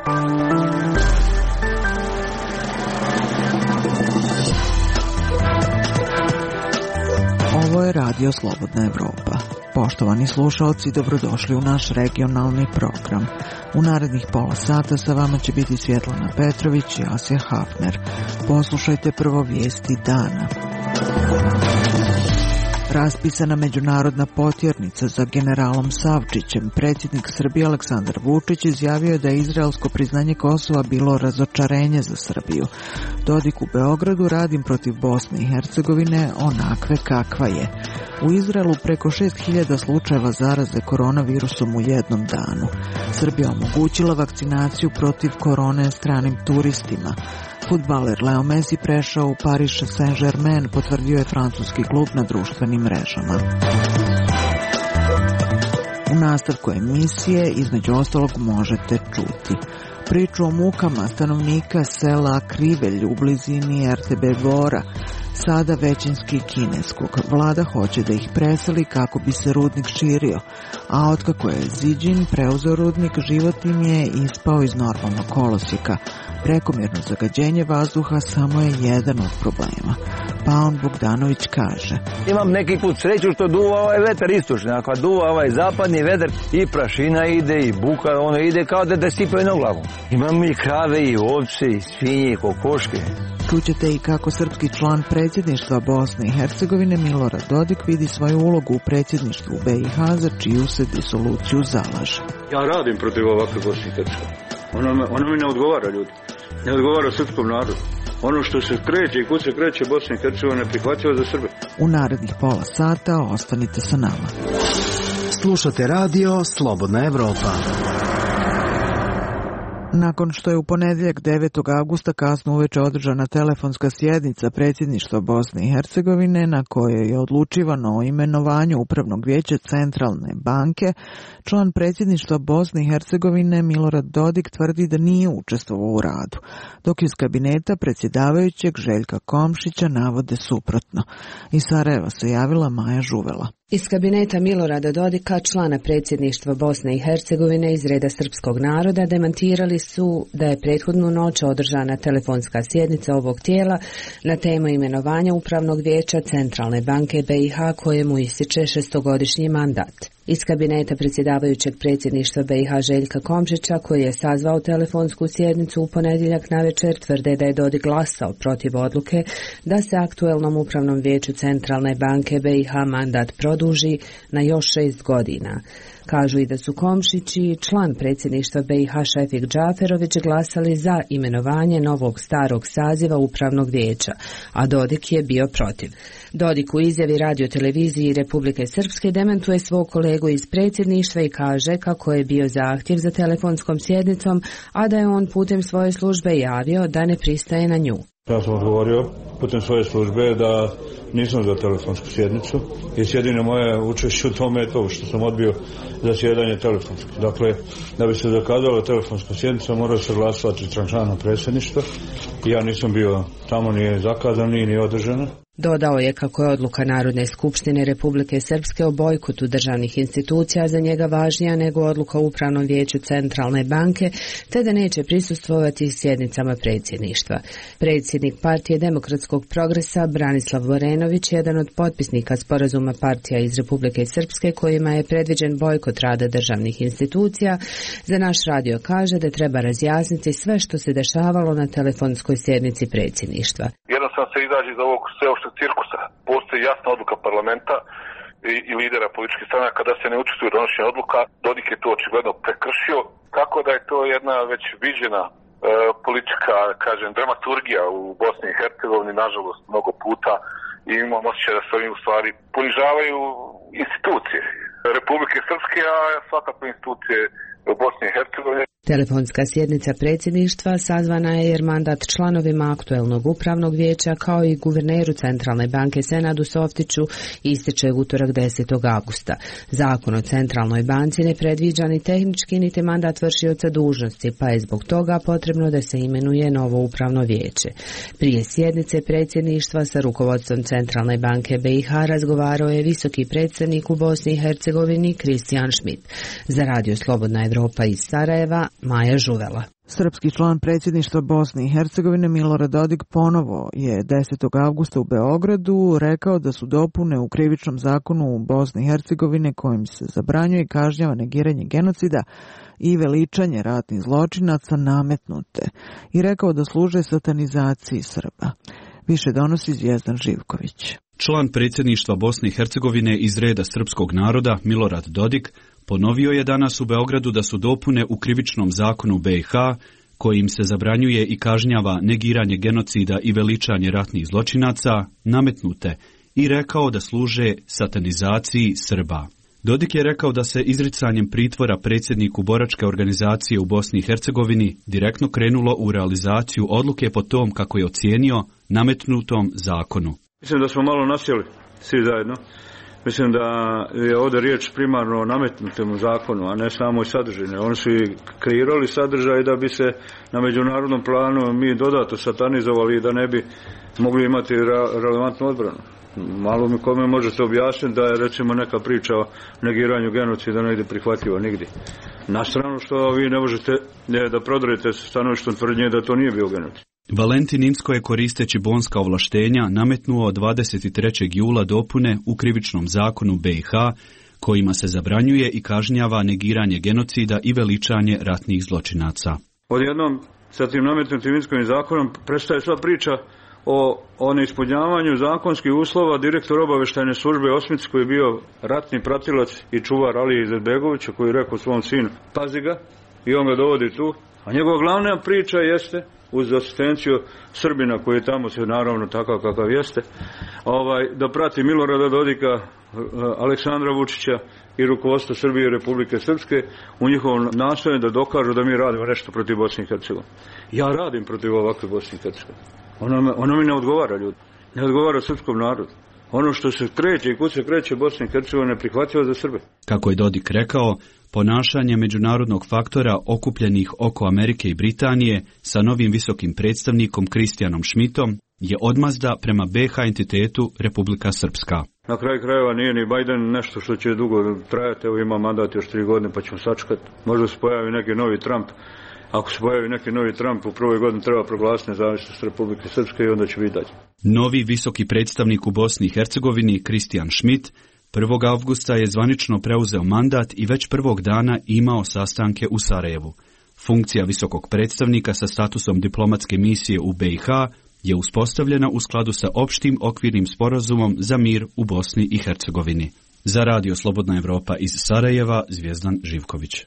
Ovo je Radio Slobodna Evropa. Poštovani slušalci, dobrodošli u naš regionalni program. U narednih pola sata sa vama će biti Svjetlana Petrović i Asja Hafner. Poslušajte prvo vijesti dana. Raspisana međunarodna potjernica za generalom Savčićem, predsjednik Srbije Aleksandar Vučić izjavio da je izraelsko priznanje Kosova bilo razočarenje za Srbiju. Dodik u Beogradu: radim protiv Bosne i Hercegovine onakve kakva je. U Izraelu preko 6000 slučajeva zaraze koronavirusom u jednom danu. Srbija omogućila vakcinaciju protiv korone stranim turistima. Fudbaler Leo Messi prešao u Paris Saint-Germain, potvrdio je francuski klub na društvenim mrežama. U nastavku emisije između ostalog možete čuti priču o mukama stanovnika sela Krivelj u blizini RTB Bora, sada većinski kineskog. Vlada hoće da ih preseli kako bi se rudnik širio, a otkako je Ziđin preuzeo rudnik, život im je ispao iz normalnog kolosijeka. Prekomjerno zagađenje vazduha samo je jedan od problema. Paon Bogdanović kaže: imam neki put sreću što duva ovaj vetar istočni, ako duva ovaj zapadni vetar i prašina ide i buka, ono ide kao da sipaju na glavu. Imamo i krave i ovce i svinje i kokoške. Čućete i kako srpski član predsjedništva Bosne i Hercegovine Milorad Dodik vidi svoju ulogu u predsjedništvu BiH, za čiju se disoluciju zalaže. Ja radim protiv ovakve Bosne i Hercegovine. Ono mi ne odgovara, ljudi. Ne odgovara srpskom narodu. Ono što se kreće i kud se kreće Bosna i Hercegovina je prihvatljivo za Srbe. U narednih pola sata ostanite sa nama. Slušate radio Slobodna Evropa. Nakon što je u ponedjeljak 9. augusta kasno uveče održana telefonska sjednica predsjedništva Bosne i Hercegovine na kojoj je odlučivano o imenovanju Upravnog vijeća Centralne banke, član predsjedništva Bosne i Hercegovine Milorad Dodik tvrdi da nije učestvovao u radu, dok iz kabineta predsjedavajućeg Željka Komšića navode suprotno. Iz Sarajeva se javila Maja Žuvela. Iz kabineta Milorada Dodika, člana predsjedništva Bosne i Hercegovine iz reda srpskog naroda, demantirali su da je prethodnu noć održana telefonska sjednica ovog tijela na temu imenovanja Upravnog vijeća Centralne banke BiH kojemu ističe 6-godišnji mandat. Iz kabineta predsjedavajućeg predsjedništva BiH Željka Komšića, koji je sazvao telefonsku sjednicu u ponedjeljak navečer, tvrde da je Dodik glasao protiv odluke da se aktuelnom Upravnom vijeću Centralne banke BiH mandat produži na još 6 godina. Kažu i da su Komšić i član predsjedništva BiH Šefik Džaferović glasali za imenovanje novog starog saziva Upravnog vijeća, a Dodik je bio protiv. Dodik u izjavi radioteleviziji Republike Srpske dementuje svog kolegu iz predsjedništva i kaže kako je bio zahtjev za telefonskom sjednicom, a da je on putem svoje službe javio da ne pristaje na nju. Ja sam odgovorio putem svoje službe da nisam za telefonsku sjednicu i jedino moje učešće u tome je to što sam odbio zasjedanje telefonsko. Dakle, da bi se zakazala telefonska sjednica mora se glasovati članom predsjedništva i ja nisam bio tamo, nije zakazan, ni održano. Dodao je kako je odluka Narodne skupštine Republike Srpske o bojkotu državnih institucija za njega važnija nego odluka u Upravnom vijeću Centralne banke, te da neće prisustvovati sjednicama predsjedništva. Predsjednik Partije demokratskog progresa Branislav Vorenović, jedan od potpisnika sporazuma partija iz Republike Srpske kojima je predviđen bojkot rada državnih institucija, za naš radio kaže da treba razjasniti sve što se dešavalo na telefonskoj sjednici predsjedništva. Jednostavno se izađe iz ovog sveopšteg cirkusa. Postoji jasna odluka parlamenta i lidera političkih stranaka da se ne učestvuje u donošenju odluka. Dodik je to očigledno prekršio, tako da je to jedna već viđena politička, dramaturgija u Bosni i Hercegovini, nažalost, mnogo puta, i imam osjećaj da se ovim u stvari ponižavaju institucije Republike Srpske, a svakako institucije u Bosni i Hercegovini. Telefonska sjednica predsjedništva sazvana je jer mandat članovima aktuelnog upravnog vijeća kao i guverneru Centralne banke Senadu Softiću ističe utorak 10. augusta. Zakon o Centralnoj banci ne predviđa ni tehnički niti mandat vršioca dužnosti, pa je zbog toga potrebno da se imenuje novo upravno vijeće. Prije sjednice predsjedništva sa rukovodstvom Centralne banke BiH razgovarao je visoki predstavnik u Bosni i Hercegovini Kristijan Schmidt. Za radio Slobodna Evropa iz Sarajeva, Maja Žuvela. Srpski član predsjedništva Bosne i Hercegovine Milorad Dodik ponovo je 10. avgusta u Beogradu rekao da su dopune u krivičnom zakonu u Bosni i Hercegovine kojim se zabranjuje i kažnjava negiranje genocida i veličanje ratnih zločinaca nametnute i rekao da služe satanizaciji Srba. Više donosi Zvijezdan Živković. Član predsjedništva Bosne i Hercegovine iz reda srpskog naroda Milorad Dodik ponovio je danas u Beogradu da su dopune u krivičnom zakonu BiH, kojim se zabranjuje i kažnjava negiranje genocida i veličanje ratnih zločinaca, nametnute i rekao da služe satanizaciji Srba. Dodik je rekao da se izricanjem pritvora predsjedniku boračke organizacije u Bosni i Hercegovini direktno krenulo u realizaciju odluke po tom, kako je ocijenio, nametnutom zakonu. Mislim da smo malo nasjeli svi zajedno. Mislim da je ovdje riječ primarno o nametnutom zakonu, a ne samo i sadržine. Oni su i kreirali sadržaj da bi se na međunarodnom planu mi dodatno satanizovali i da ne bi mogli imati relevantnu odbranu. Malo mi kome možete objasniti da je recimo neka priča o negiranju genocida ne ide prihvatljiva nigdje. Na stranu što vi ne možete da prodrete sa stanovištom tvrdnje da to nije bio genocid. Valentin Incko je koristeći bonska ovlaštenja nametnuo 23. jula dopune u krivičnom zakonu BiH, kojima se zabranjuje i kažnjava negiranje genocida i veličanje ratnih zločinaca. Odjednom sa tim nametnutim Inckovim zakonom prestaje sva priča o neispunjavanju zakonskih uslova. Direktor obavještajne službe Osmic, koji je bio ratni pratilac i čuvar Alije Izetbegovića, koji je rekao svom sinu pazi ga, i on ga dovodi tu, a njegova glavna priča jeste, uz asistenciju Srbina koji je tamo se naravno takav kakav jeste, da prati Milorada Dodika, Aleksandra Vučića i rukovodstvo Srbije i Republike Srpske u njihovom nastojanju da dokažu da mi radimo nešto protiv Bosne i Hercegovine. Ja radim protiv ovakve Bosne i Hercegovine. Ono mi ne odgovara, ljudi. Ne odgovara srpskom narodu. Ono što se kreće i kud se kreće Bosna i Hercegovina je prihvatljivo za Srbe. Kako je Dodik rekao, ponašanje međunarodnog faktora okupljenih oko Amerike i Britanije sa novim visokim predstavnikom Kristijanom Schmidtom je odmazda prema BiH entitetu Republika Srpska. Na kraju krajeva nije ni Biden nešto što će dugo trajati, evo ima mandat još 3 godine pa ćemo sačekati. Možda se pojavi neki novi Trump. Ako se pojavi neki novi Trump u prvoj godini treba proglasiti nezavisnost Republike Srpske i onda će vidjeti. Novi visoki predstavnik u Bosni i Hercegovini Kristijan Schmidt 1. avgusta je zvanično preuzeo mandat i već prvog dana imao sastanke u Sarajevu. Funkcija visokog predstavnika sa statusom diplomatske misije u BiH je uspostavljena u skladu sa opštim okvirnim sporazumom za mir u Bosni i Hercegovini. Za Radio Slobodna Evropa iz Sarajeva, Zvijezdan Živković.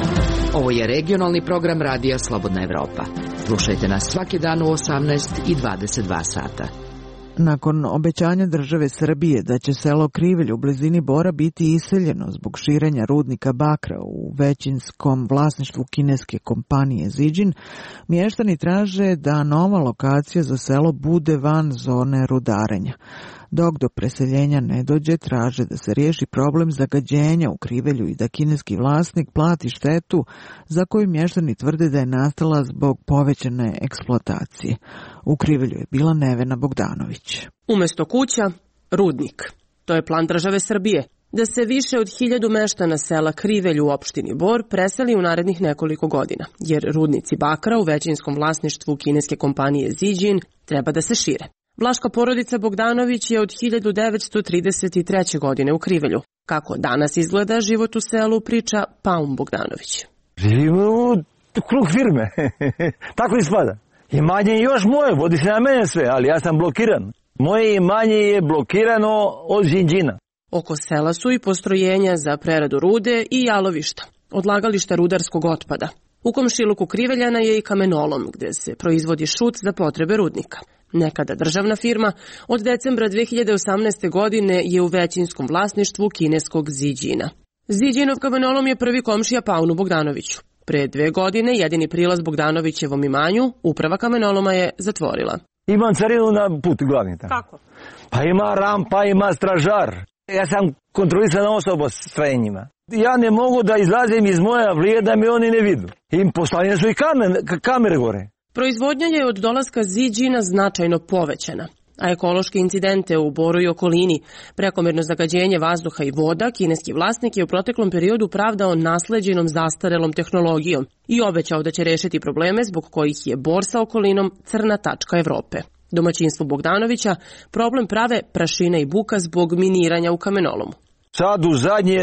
Ovo je regionalni program Radija Slobodna Evropa. Slušajte nas svaki dan u 18 i 22 sata. Nakon obećanja države Srbije da će selo Krivelj u blizini Bora biti iseljeno zbog širenja rudnika bakra u većinskom vlasništvu kineske kompanije Zijin, mještani traže da nova lokacija za selo bude van zone rudarenja. Dok do preseljenja ne dođe, traže da se riješi problem zagađenja u Krivelju i da kineski vlasnik plati štetu za koju mještani tvrde da je nastala zbog povećane eksploatacije. U Krivelju je bila Nevena Bogdanović. Umjesto kuća, rudnik. To je plan države Srbije, da se više od 1000 meštana sela Krivelj u opštini Bor preseli u narednih nekoliko godina, jer rudnici bakra u većinskom vlasništvu kineske kompanije Zijin treba da se šire. Vlaška porodica Bogdanović je od 1933. godine u Krivelju. Kako danas izgleda život u selu, priča Paum Bogdanović. Živimo u krug firme. Tako ispada. Imanje je još moje, vodi se na mene sve, ali ja sam blokiran. Moje imanje je blokirano od Zijina. Oko sela su i postrojenja za preradu rude i jalovišta, odlagališta rudarskog otpada. U komšiluku Kriveljana je i kamenolom, gdje se proizvodi šut za potrebe rudnika. Nekada državna firma, od decembra 2018. godine je u većinskom vlasništvu kineskog Zijina. Zijinov kamenolom je prvi komšija Paunu Bogdanoviću. Pre 2 godine jedini prilaz Bogdanovićevom imanju uprava kamenoloma je zatvorila. Imam carinu na putu glavni tamo. Kako? Pa ima rampa, ima stražar. Ja sam kontrolisana osoba s strenjima. Ja ne mogu da izlazim iz moja vlije da me oni ne vidu. Im postavljene su i kamere gore. Proizvodnja je od dolaska Zijina značajno povećana. a ekološke incidente u Boru i okolini, prekomerno zagađenje vazduha i voda, kineski vlasnik je u proteklom periodu pravdao nasleđenom zastarelom tehnologijom i obećao da će rešiti probleme zbog kojih je Bor sa okolinom crna tačka Evrope. Domaćinstvu Bogdanovića problem prave prašina i buka zbog miniranja u kamenolomu. Sad u zadnje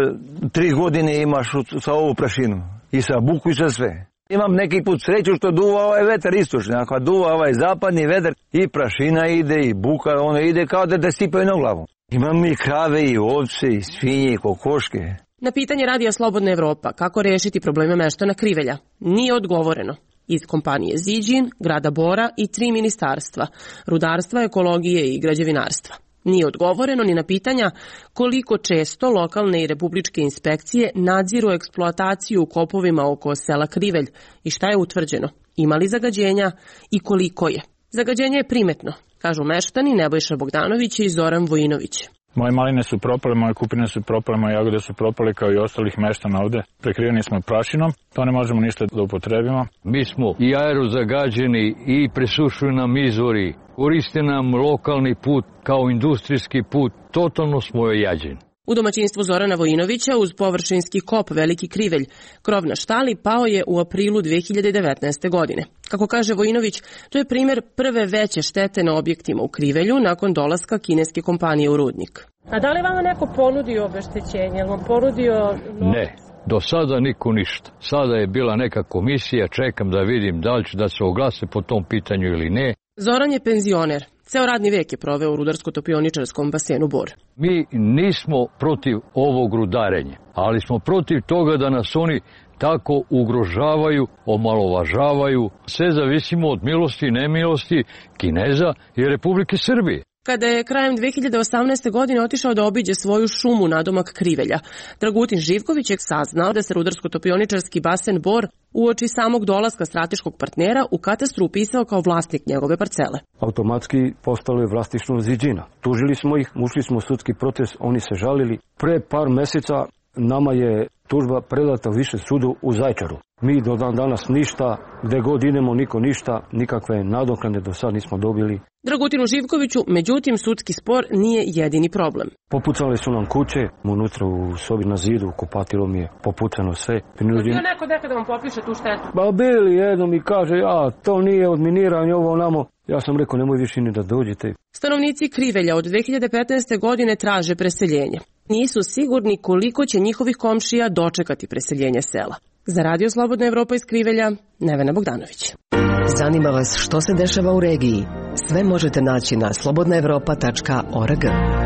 3 godine imaš sa ovu prašinu i sa buku i sa sve. Imam neki put sreću što duva ovaj vetar istočni, ako duva ovaj zapadni vetar i prašina ide i buka, ono ide kao da sipaju na glavu. Imam i krave i ovce i svinje i kokoške. Na pitanje Radija Slobodna Evropa kako rešiti probleme meštana Krivelja nije odgovoreno. Iz kompanije Ziđin, grada Bora i 3 ministarstva, rudarstva, ekologije i građevinarstva. Nije odgovoreno ni na pitanja koliko često lokalne i republičke inspekcije nadziru eksploataciju u kopovima oko sela Krivelj i šta je utvrđeno, ima li zagađenja i koliko je. Zagađenje je primetno, kažu meštani Nebojša Bogdanović i Zoran Vojinović. Moje maline su propale, moje kupine su propale, moje jagode su propale kao i ostalih meštana ovde. Prekriveni smo prašinom, to ne možemo ništa da upotrebimo. Mi smo i aerozagađeni i presušuju nam izvori, koriste nam lokalni put kao industrijski put, totalno smo ojađeni. U domaćinstvu Zorana Vojinovića uz površinski kop Veliki Krivelj, krov na štali pao je u aprilu 2019. godine. Kako kaže Vojinović, to je primer prve veće štete na objektima u Krivelju nakon dolaska kineske kompanije u rudnik. A da li vam neko ponudio obeštećenje? Je li vam ponudio... Ne, do sada niko ništa. Sada je bila neka komisija, čekam da vidim da li će da se oglase po tom pitanju ili ne. Zoran je penzioner. Ceo radni vek je proveo u rudarsko-topioničarskom basenu Bor. Mi nismo protiv ovog rudarenja, ali smo protiv toga da nas oni tako ugrožavaju, omalovažavaju. Sve zavisimo od milosti i nemilosti Kineza i Republike Srbije. Kada je krajem 2018. godine otišao da obiđe svoju šumu nadomak Krivelja, Dragutin Živković je saznao da se rudarsko-topioničarski basen Bor uoči samog dolaska strateškog partnera u katastru upisao kao vlasnik njegove parcele. Automatski postalo je vlasništvo Ziđina. Tužili smo ih, ušli smo u sudski proces, oni se žalili. Pre par meseca nama je tužba predata Višem sudu u Zaječaru. Mi do dan danas ništa, gde god idemo niko ništa, nikakve nadoknade do sad nismo dobili. Dragutinu Živkoviću, međutim, sudski spor nije jedini problem. Popucali su nam kuće, unutra u sobi na zidu, kupatilo mi je popucano sve. Bio neko nekada vam popiše tu štetu? Ba bili jednom i kaže, to nije od miniranja, ovo namo. Ja sam rekao, nemoj više ni da dođete. Stanovnici Krivelja od 2015. godine traže preseljenje. Nisu sigurni koliko će njihovih komšija dočekati preseljenje sela. Za Radio Slobodna Evropa iz Krivelja, Nevena Bogdanović. Zanima vas što se dešava u regiji? Sve možete naći na slobodnaevropa.org.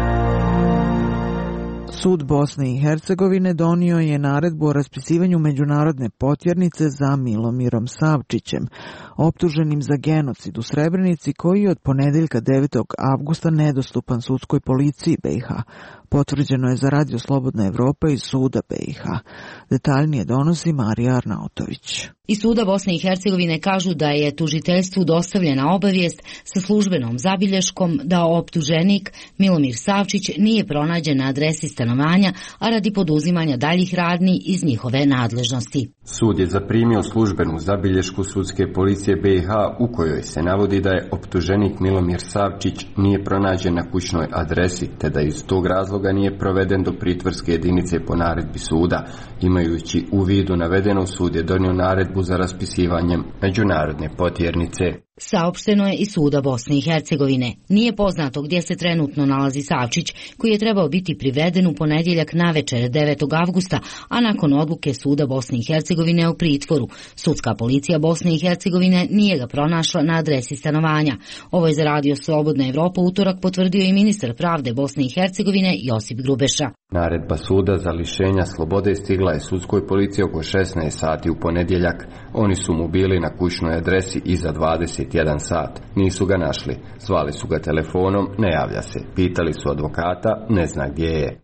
Sud Bosne i Hercegovine donio je naredbu o raspisivanju međunarodne potjernice za Milomirom Savčićem, optuženim za genocid u Srebrenici, koji je od ponedeljka 9. avgusta nedostupan sudskoj policiji BiH. Potvrđeno je za Radio Slobodna Evropa iz suda BiH. Detaljnije donosi Marija Arnautović. Iz suda Bosne i Hercegovine kažu da je tužiteljstvu dostavljena obavijest sa službenom zabilješkom da optuženik Milomir Savčić nije pronađen na adresi stanovanja, a radi poduzimanja daljih radnji iz njihove nadležnosti. Sud je zaprimio službenu zabilješku sudske policije BiH u kojoj se navodi da je optuženik Milomir Savčić nije pronađen na kućnoj adresi, te da iz tog razloga nije proveden do pritvorske jedinice po naredbi suda. Imajući u vidu navedeno, sud je donio naredbu za raspisivanjem međunarodne potjernice. Saopšteno je iz suda Bosne i Hercegovine. Nije poznato gdje se trenutno nalazi Savčić, koji je trebao biti priveden u ponedjeljak navečer 9. avgusta, a nakon odluke suda Bosne i Hercegovine o pritvoru. Sudska policija Bosne i Hercegovine nije ga pronašla na adresi stanovanja. Ovo je za Radio Slobodna Evropa utorak potvrdio i ministar pravde Bosne i Hercegovine Josip Grubeša. Naredba suda za lišenja slobode stigla je sudskoj policiji oko 16 sati u ponedjeljak. Oni su mu bili na kućnoj adresi iza 21 sat. Nisu ga našli. Zvali su ga telefonom, ne javlja se. Pitali su advokata, ne zna gdje je.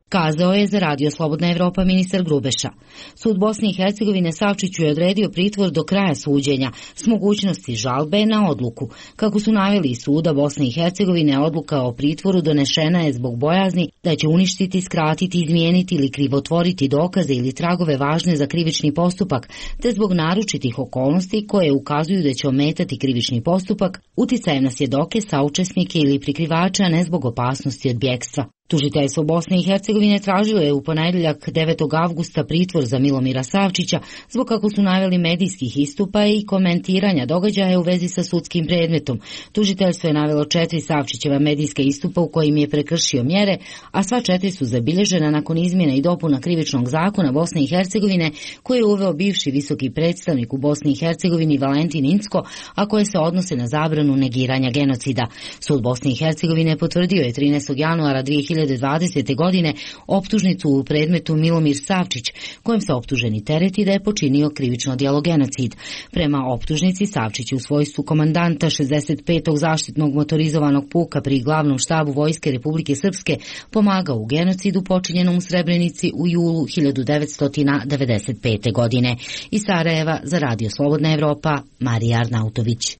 kazao je za Radio Slobodna Evropa ministar Grubeša. Sud Bosne i Hercegovine Savčiću je odredio pritvor do kraja suđenja s mogućnosti žalbe na odluku. Kako su naveli iz Suda Bosne i Hercegovine, odluka o pritvoru donešena je zbog bojazni da će uništiti, skratiti, izmijeniti ili krivotvoriti dokaze ili tragove važne za krivični postupak, te zbog naročitih okolnosti koje ukazuju da će ometati krivični postupak uticajem na svjedoke, saučesnike ili prikrivača, ne zbog opasnosti od bjekstva. Tužiteljstvo Bosne i Hercegovine tražilo je u ponedjeljak 9. avgusta pritvor za Milomira Savčića zbog, kako su naveli, medijskih istupa i komentiranja događaja u vezi sa sudskim predmetom. Tužiteljstvo je navelo 4 Savčićeva medijska istupa u kojim je prekršio mjere, a sva 4 su zabilježena nakon izmjena i dopuna krivičnog zakona Bosne i Hercegovine koje je uveo bivši visoki predstavnik u Bosni i Hercegovini Valentin Incko, a koje se odnose na zabranu negiranja genocida. Sud Bosne i Hercegovine potvrdio je 13. januara 2020. godine optužnicu u predmetu Milomir Savčić, kojem se optuženi tereti da je počinio krivično djelo genocid. Prema optužnici, Savčić u svojstvu komandanta 65. zaštitnog motorizovanog puka pri glavnom štabu Vojske Republike Srpske pomagao u genocidu počinjenom u Srebrenici u julu 1995. godine. Iz Sarajeva za Radio Slobodna Evropa, Marija Arnautović.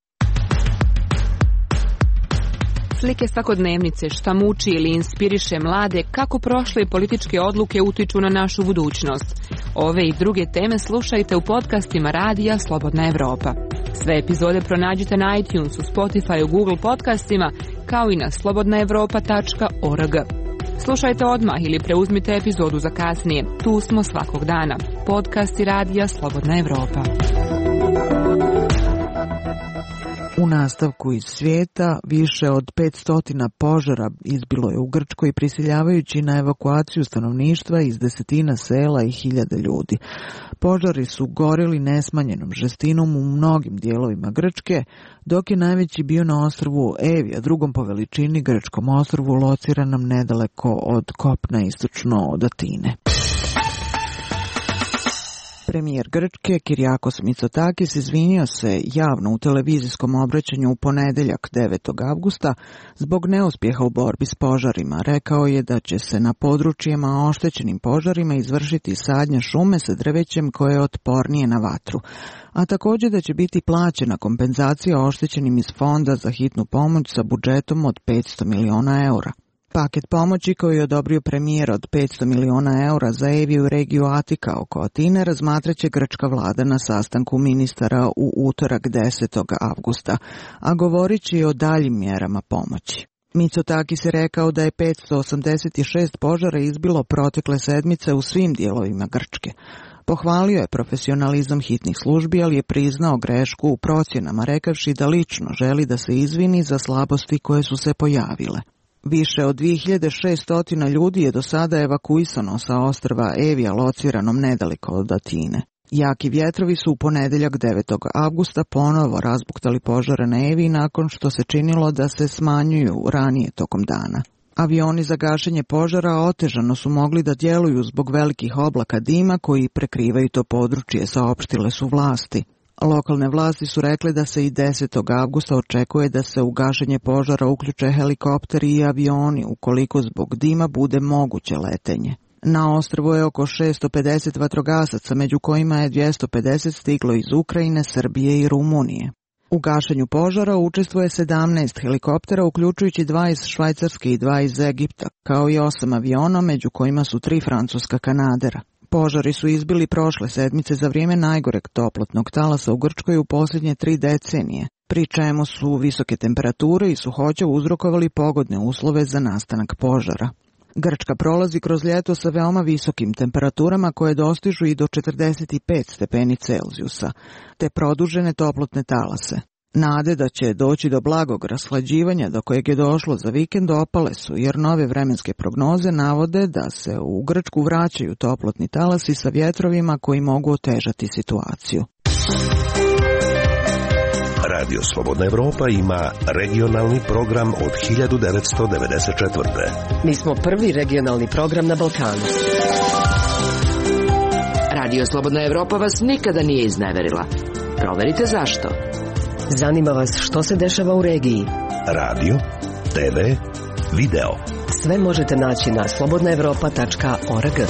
Slike svakodnevnice, šta muči ili inspiriše mlade, kako prošle političke odluke utiču na našu budućnost. Ove i druge teme slušajte u podcastima Radija Slobodna Evropa. Sve epizode pronađite na iTunesu, Spotify, Google podcastima, kao i na slobodnaevropa.org. Slušajte odmah ili preuzmite epizodu za kasnije. Tu smo svakog dana. Podcasti Radija Slobodna Evropa. U nastavku iz svijeta, više od 500 požara izbilo je u Grčkoj, prisiljavajući na evakuaciju stanovništva iz desetina sela i hiljade ljudi. Požari su gorili nesmanjenom žestinom u mnogim dijelovima Grčke, dok je najveći bio na ostrvu Evija, drugom po veličini grčkom ostrvu lociranom nedaleko od kopna istočno od Atine. Premijer Grčke Kyriakos Mitsotakis izvinio se javno u televizijskom obraćanju u ponedjeljak 9. avgusta zbog neuspjeha u borbi s požarima. Rekao je da će se na područjima oštećenim požarima izvršiti sadnja šume sa drvećem koje je otpornije na vatru, a također da će biti plaćena kompenzacija oštećenim iz fonda za hitnu pomoć sa budžetom od 500 miliona eura. Paket pomoći koji je odobrio premijer od 500 miliona eura za Eviju i regiju Atika oko Atine razmatraće grčka vlada na sastanku ministara u utorak 10. avgusta, a govorit će o daljim mjerama pomoći. Mitsotakis je rekao da je 586 požara izbilo protekle sedmice u svim dijelovima Grčke. Pohvalio je profesionalizam hitnih službi, ali je priznao grešku u procjenama, rekavši da lično želi da se izvini za slabosti koje su se pojavile. Više od 2600 ljudi je do sada evakuisano sa ostrva Evija lociranom nedaleko od Atine. Jaki vjetrovi su u ponedjeljak 9. avgusta ponovo razbuktali požare na Eviji nakon što se činilo da se smanjuju ranije tokom dana. Avioni za gašenje požara otežano su mogli da djeluju zbog velikih oblaka dima koji prekrivaju to područje, saopštile su vlasti. Lokalne vlasti su rekli da se i 10. avgusta očekuje da se u gašenje požara uključe helikopteri i avioni ukoliko zbog dima bude moguće letenje. Na ostrvu je oko 650 vatrogasaca, među kojima je 250 stiglo iz Ukrajine, Srbije i Rumunije. U gašenju požara učestvuje 17 helikoptera, uključujući 2 iz Švajcarske i 2 iz Egipta, kao i 8 aviona, među kojima su 3 francuska kanadera. Požari su izbili prošle sedmice za vrijeme najgoreg toplotnog talasa u Grčkoj u posljednje 3 decenije, pri čemu su visoke temperature i suhoća uzrokovali pogodne uslove za nastanak požara. Grčka prolazi kroz ljeto sa veoma visokim temperaturama koje dostižu i do 45 stepeni Celzijusa, te produžene toplotne talase. Nade da će doći do blagog rashlađivanja do kojeg je došlo za vikend opale su, jer nove vremenske prognoze navode da se u Grčku vraćaju toplotni talasi sa vjetrovima koji mogu otežati situaciju. Radio Slobodna Evropa ima regionalni program od 1994. Mi smo prvi regionalni program na Balkanu. Radio Slobodna Evropa vas nikada nije izneverila. Proverite zašto. Zanima vas što se dešava u regiji. Radio, TV, video. Sve možete naći na slobodnaevropa.org.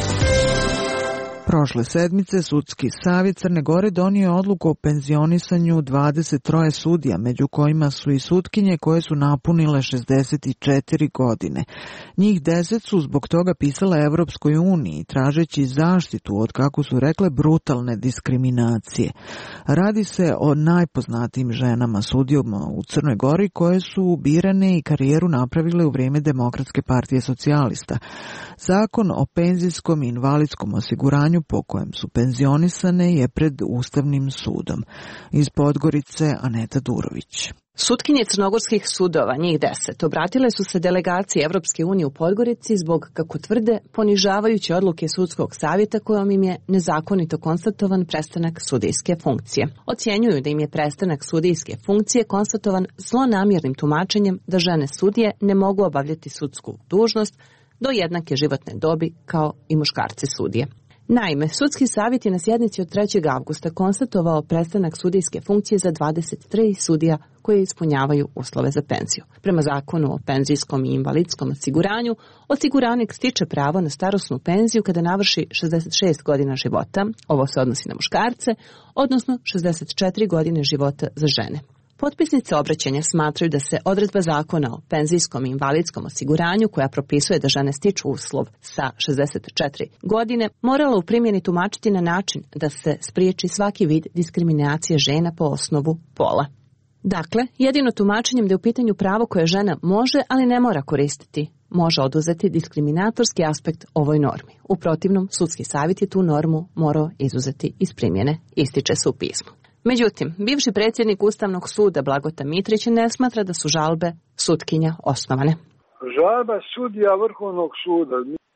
Prošle sedmice Sudski savjet Crne Gore donio odluku o penzionisanju 23 sudija, među kojima su i sutkinje koje su napunile 64 godine. Njih 10 su zbog toga pisale Evropskoj uniji, tražeći zaštitu od, kako su rekle, brutalne diskriminacije. Radi se o najpoznatijim ženama sudijama u Crnoj Gori koje su birane i karijeru napravile u vrijeme Demokratske partije socijalista. Zakon o penzijskom i invalidskom osiguranju po kojem su penzionisane je pred Ustavnim sudom. Iz Podgorice Aneta Durović. Sutkinje crnogorskih sudova, njih 10, obratile su se delegaciji Evropske unije u Podgorici zbog, kako tvrde, ponižavajuće odluke Sudskog savjeta kojom im je nezakonito konstatovan prestanak sudijske funkcije. Ocjenjuju da im je prestanak sudijske funkcije konstatovan zlonamjernim tumačenjem da žene sudije ne mogu obavljati sudsku dužnost do jednake životne dobi kao i muškarci sudije. Naime, Sudski savjet je na sjednici od 3. avgusta konstatovao prestanak sudijske funkcije za 23 sudija koje ispunjavaju uslove za penziju. Prema zakonu o penzijskom i invalidskom osiguranju, osiguranik stiče pravo na starosnu penziju kada navrši 66 godina života, ovo se odnosi na muškarce, odnosno 64 godine života za žene. Potpisnice obraćanja smatraju da se odredba zakona o penzijskom i invalidskom osiguranju koja propisuje da žene stiču uslov sa 64 godine morala u primjeni tumačiti na način da se spriječi svaki vid diskriminacije žena po osnovu pola. Dakle, jedino tumačenjem da je u pitanju pravo koje žena može, ali ne mora koristiti, može oduzeti diskriminatorski aspekt ovoj normi. U protivnom, Sudski savjet je tu normu morao izuzeti iz primjene, ističe se u pismu. Međutim, bivši predsjednik Ustavnog suda Blagota Mitrić ne smatra da su žalbe sutkinja osnovane. Žalba sudija Vrhovnog suda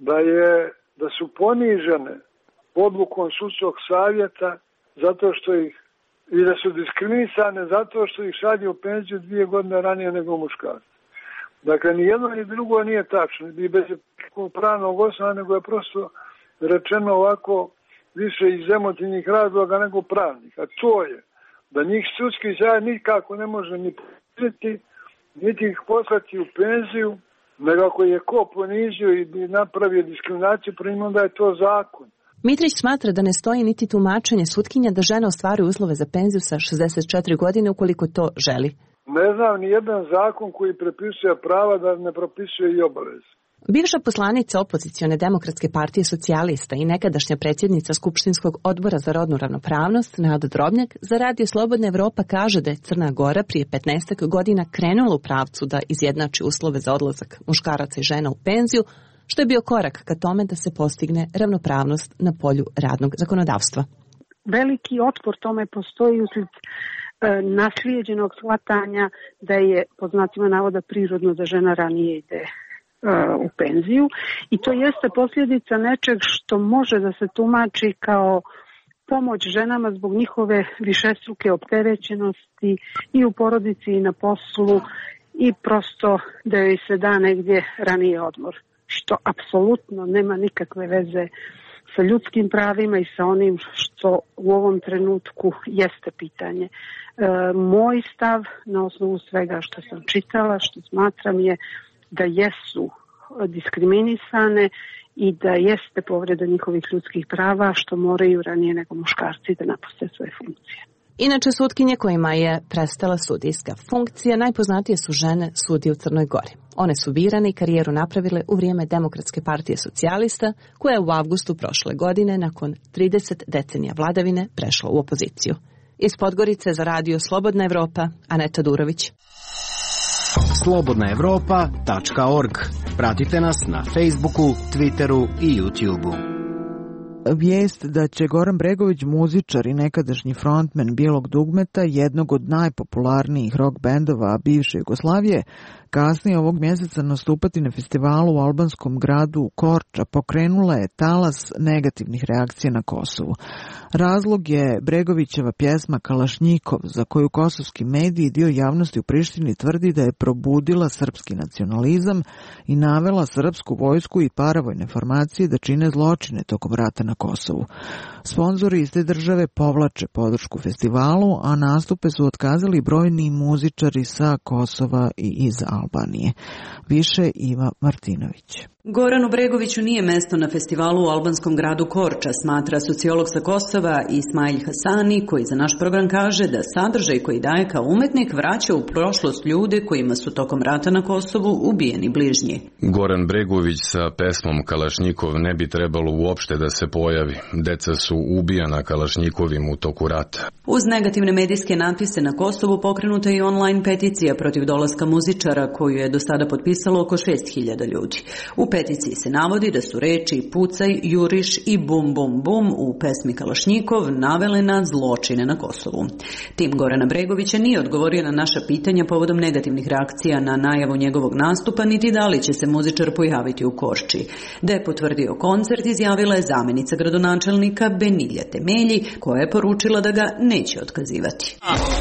da su ponižene odlukom Sudskog savjeta zato što ih i da su diskriminisane zato što ih šalje u penziju 2 godine ranije nego muškarci. Dakle, ni jedno ni drugo nije tačno, ni bez pravnog osnova, nego je prosto rečeno ovako više iz emotivnih razloga nego pravnih. A to je da njih Sudski savjet nikako ne može ni poniziti, niti ih poslati u penziju, nego ako je ko ponizio i napravio diskriminaciju, prema onda je to zakon. Mitrić smatra da ne stoji niti tumačenje sutkinja da žena ostvaruje uslove za penziju sa 64 godine ukoliko to želi. Ne znam ni jedan zakon koji prepisuje prava da ne propisuje i obaveze. Bivša poslanica opozicione Demokratske partije socijalista i nekadašnja predsjednica Skupštinskog odbora za rodnu ravnopravnost Nada Drobnjak za Radio Slobodna Evropa kaže da je Crna Gora prije 15 godina krenula u pravcu da izjednači uslove za odlazak muškaraca i žena u penziju, što je bio korak ka tome da se postigne ravnopravnost na polju radnog zakonodavstva. Veliki otpor tome postoji uslijed naslijeđenog shvatanja da je, po znacima navoda, prirodno da žena ranije ide u penziju i to jeste posljedica nečeg što može da se tumači kao pomoć ženama zbog njihove višestruke opterećenosti i u porodici i na poslu i prosto da joj se da negdje ranije odmor, što apsolutno nema nikakve veze sa ljudskim pravima i sa onim što u ovom trenutku jeste pitanje. Moj stav na osnovu svega što sam čitala, što smatram je da jesu diskriminisane i da jeste povreda njihovih ljudskih prava što moraju ranije nego muškarci da napuste svoje funkcije. Inače, sutkinje kojima je prestala sudijska funkcija najpoznatije su žene sudije u Crnoj Gori. One su birane i karijeru napravile u vrijeme Demokratske partije socijalista, koja je u avgustu prošle godine, nakon 30 decenija vladavine, prešla u opoziciju. Iz Podgorice za Radio Slobodna Evropa, Aneta Durović. slobodnaevropa.org. Pratite nas na Facebooku, Twitteru i YouTubeu. Vijest da će Goran Bregović, muzičar i nekadašnji frontmen Bijelog dugmeta, jednog od najpopularnijih rock bendova bivše Jugoslavije, kasnije ovog mjeseca nastupati na festivalu u albanskom gradu Korča, pokrenula je talas negativnih reakcija na Kosovu. Razlog je Bregovićeva pjesma Kalašnjikov, za koju kosovski mediji i dio javnosti u Prištini tvrdi da je probudila srpski nacionalizam i navela srpsku vojsku i paravojne formacije da čine zločine tokom rata na na Kosovu. Sponzori iz te države povlače podršku festivalu, a nastupe su otkazali brojni muzičari sa Kosova i iz Albanije. Više Iva Martinović. Goranu Bregoviću nije mesto na festivalu u albanskom gradu Korča, smatra sociolog sa Kosova Ismail Hasani, koji za naš program kaže da sadržaj koji daje kao umetnik vraća u prošlost ljude kojima su tokom rata na Kosovu ubijeni bližnji. Goran Bregović sa pesmom Kalašnjikov ne bi trebalo uopšte da se pojavi. Deca su ubijana Kalašnjikovim u toku rata. Uz negativne medijske natpise na Kosovu pokrenuta je i online peticija protiv dolaska muzičara, koju je do sada potpisalo oko 6.000 ljudi. U peticiji se navodi da su reči pucaj, juriš i bum bum bum u pesmi Kalašnjikov navele na zločine na Kosovu. Tim Gorana Bregovića nije odgovorio na naša pitanja povodom negativnih reakcija na najavu njegovog nastupa, niti da li će se muzičar pojaviti u Korči. Da je potvrdio koncert, izjavila je zamjenica gradonačelnika Benilja Temelji, koja je poručila da ga neće otkazivati.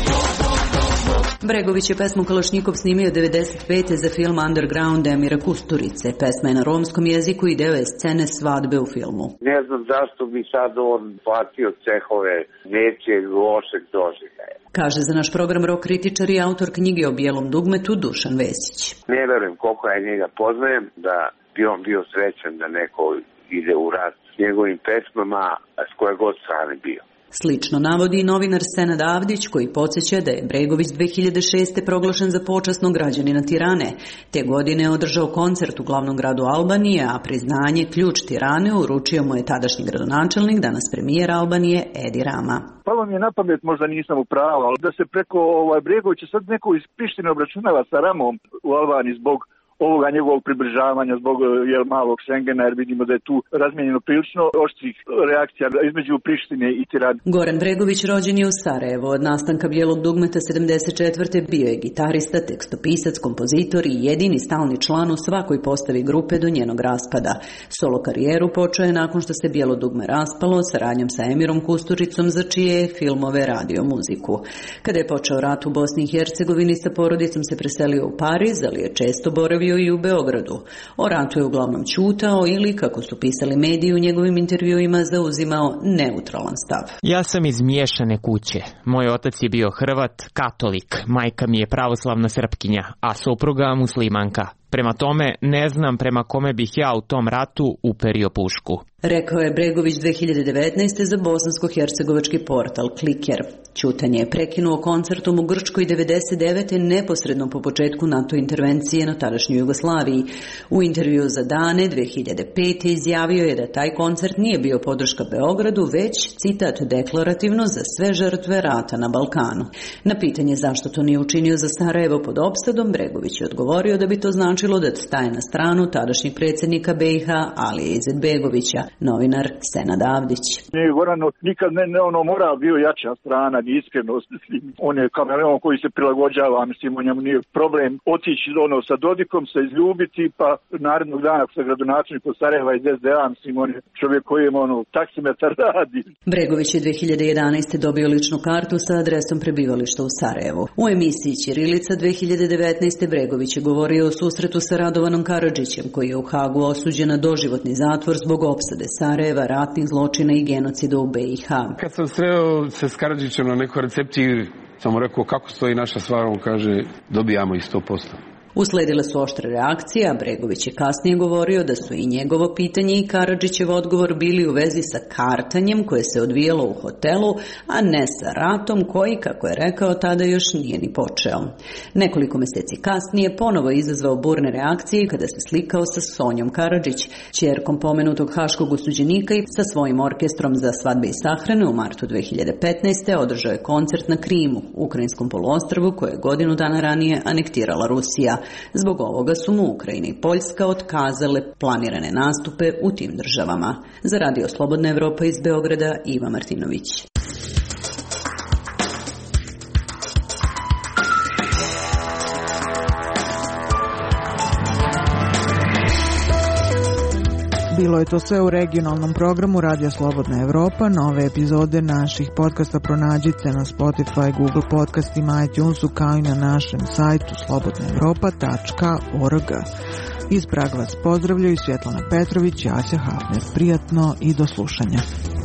Bregović je pesmu Kalašnjikov snimio 95. za film Underground Emira Kusturice. Pesma je na romskom jeziku i deo je scene svadbe u filmu. Ne znam zašto bi sad on platio cehove nečeg lošeg doživljaja. Kaže za naš program rock kritičar i autor knjige o bijelom dugmetu Dušan Vesić. Ne verujem koliko ja njega poznajem da bi on bio srećan da neko ide u rat s njegovim pesmama, s koje god strane bio. Slično navodi i novinar Senad Avdić, koji podsjeća da je Bregović 2006. proglašen za počasnog građanina Tirane. Te godine je održao koncert u glavnom gradu Albanije, a priznanje Ključ Tirane uručio mu je tadašnji gradonačelnik, danas premijer Albanije Edi Rama. Palo mi je na pamet, možda nisam u pravu, ali da se preko Bregovića sad neko iz Prištine obračunava sa Ramom u Albaniji zbog ovoga njegovog približavanja, zbog malog Schengena, jer vidimo da je tu razmijenjeno prilično oštrih reakcija između Prištine i Tirane. Goran Bregović rođen je u Sarajevu. Od nastanka bijelog dugmeta 74. bio je gitarista, tekstopisac, kompozitor i jedini stalni član u svakoj postavi grupe do njenog raspada. Solo karijeru počeo je nakon što se bijelo dugme raspalo saradnjom sa Emirom Kusturicom, za čije je filmove radio muziku. Kada je počeo rat u Bosni i Hercegovini, sa porodicom se preselio u Pariz, ali je često boravio i u Beogradu. O ratu je uglavnom ćutao ili, kako su pisali mediji u njegovim intervjuima, zauzimao neutralan stav. Ja sam iz miješane kuće. Moj otac je bio Hrvat, katolik, majka mi je pravoslavna Srpkinja, a supruga muslimanka. Prema tome, ne znam prema kome bih ja u tom ratu uperio pušku. Rekao je Bregović 2019. za bosansko-hercegovački portal Kliker. Ćutanje je prekinuo koncertom u Grčkoj 99. neposredno po početku NATO intervencije na tadašnjoj Jugoslaviji. U intervju za Dane 2005. izjavio je da taj koncert nije bio podrška Beogradu, već, citat, deklarativno za sve žrtve rata na Balkanu. Na pitanje zašto to nije učinio za Sarajevo pod opsadom, Bregović je odgovorio da bi to značilo da staje na stranu tadašnjeg predsjednika BiH Alije Izetbegovića. Novinar Senad Avdić. Goranu nikad ne moral bio jača strana, ni iskrenost, mislim. On je kameleon koji se prilagođava, mislim, o njemu nije problem otići sa Dodikom, se izljubiti, pa narednog dana sa gradonačelnikom Sarajeva iz SDA, mislim, on je čovjek koji je taksimetar radi. Bregović je 2011. dobio ličnu kartu sa adresom prebivališta u Sarajevu. U emisiji Ćirilica 2019. Bregović je govorio o susretu sa Radovanom Karadžićem, koji je u Hagu osuđen na doživotni zatvor zbog opsade Sarajeva, ratnih zločina i genocida u BiH. Kad sam sreo se s Karadžićem na nekoj recepciji, sam mu rekao kako stoji naša stvar, on kaže dobijamo i 100%. Usledile su oštre reakcije, a Bregović je kasnije govorio da su i njegovo pitanje i Karadžićev odgovor bili u vezi sa kartanjem koje se odvijalo u hotelu, a ne sa ratom koji, kako je rekao, tada još nije ni počeo. Nekoliko mjeseci kasnije ponovo je izazvao burne reakcije kada se slikao sa Sonjom Karadžić, ćerkom pomenutog haškog osuđenika, i sa svojim orkestrom za svadbe i sahrane u martu 2015. održao je koncert na Krimu, ukrajinskom poluostrvu koje je godinu dana ranije anektirala Rusija. Zbog ovoga su mu Ukrajina i Poljska otkazale planirane nastupe u tim državama. Za Radio Slobodna Evropa iz Beograda, Iva Martinović. Bilo je to sve u regionalnom programu Radija Slobodna Evropa. Nove epizode naših podcasta pronađite na Spotify, Google podcastima, iTunesu, kao i na našem sajtu slobodnaevropa.org. Iz Praga vas pozdravljaju Svjetlana Petrović i Asja Hafner. Prijatno i do slušanja.